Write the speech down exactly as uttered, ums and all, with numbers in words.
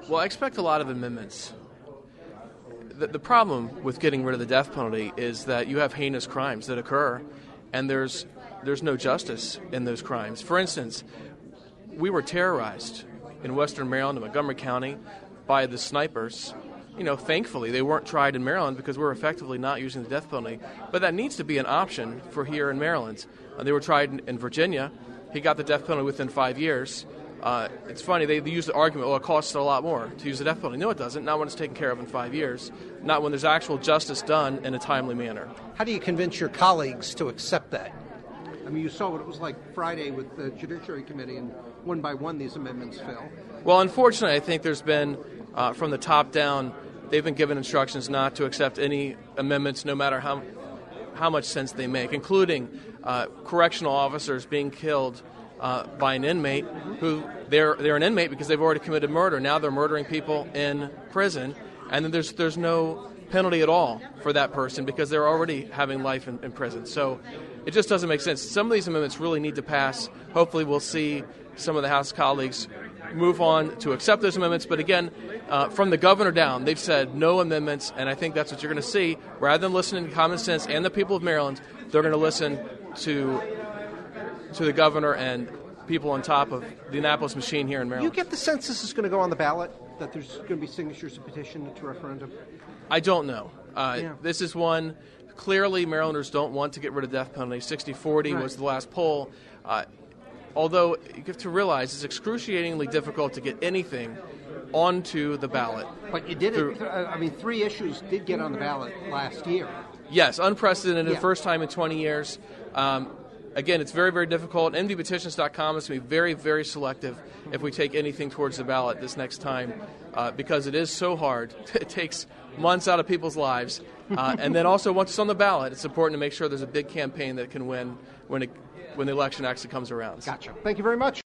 Well, I expect a lot of amendments. The, the problem with getting rid of the death penalty is that you have heinous crimes that occur, and there's there's no justice in those crimes. For instance, we were terrorized in Western Maryland, in Montgomery County, by the snipers. You know, thankfully, they weren't tried in Maryland because we're effectively not using the death penalty. But that needs to be an option for here in Maryland. Uh, they were tried in, in Virginia. He got the death penalty within five years. Uh, it's funny, they, they use the argument, well, it costs a lot more to use the death penalty. No, it doesn't. Not when it's taken care of in five years. Not when there's actual justice done in a timely manner. How do you convince your colleagues to accept that? I mean, you saw what it was like Friday with the Judiciary Committee, and one by one these amendments fell. Well, unfortunately, I think there's been, uh, from the top down, they've been given instructions not to accept any amendments, no matter how how much sense they make, including uh, correctional officers being killed uh, by an inmate who they're they're an inmate because they've already committed murder. Now they're murdering people in prison, and then there's there's no penalty at all for that person because they're already having life in, in prison. So it just doesn't make sense. Some of these amendments really need to pass. Hopefully we'll see some of the House colleagues move on to accept those amendments. But again, uh, from the governor down, they've said no amendments, and I think that's what you're going to see. Rather than listening to common sense and the people of Maryland, they're going to listen to to the governor and people on top of the Annapolis machine here in Maryland. You get the sense this is going to go on the ballot, that there's going to be signatures to petition to referendum? I don't know. Uh, yeah. This is one, clearly Marylanders don't want to get rid of death penalty. sixty forty right. was the last poll. Uh, although you have to realize it's excruciatingly difficult to get anything onto the ballot. But you did it. I mean, three issues did get on the ballot last year. Yes, unprecedented, yeah. the first time in twenty years. Um, again, it's very, very difficult. M D petitions dot com is going to be very, very selective if we take anything towards the ballot this next time uh, because it is so hard. It takes months out of people's lives. Uh, and then also, once it's on the ballot, it's important to make sure there's a big campaign that can win when, it, when the election actually comes around. Gotcha. Thank you very much.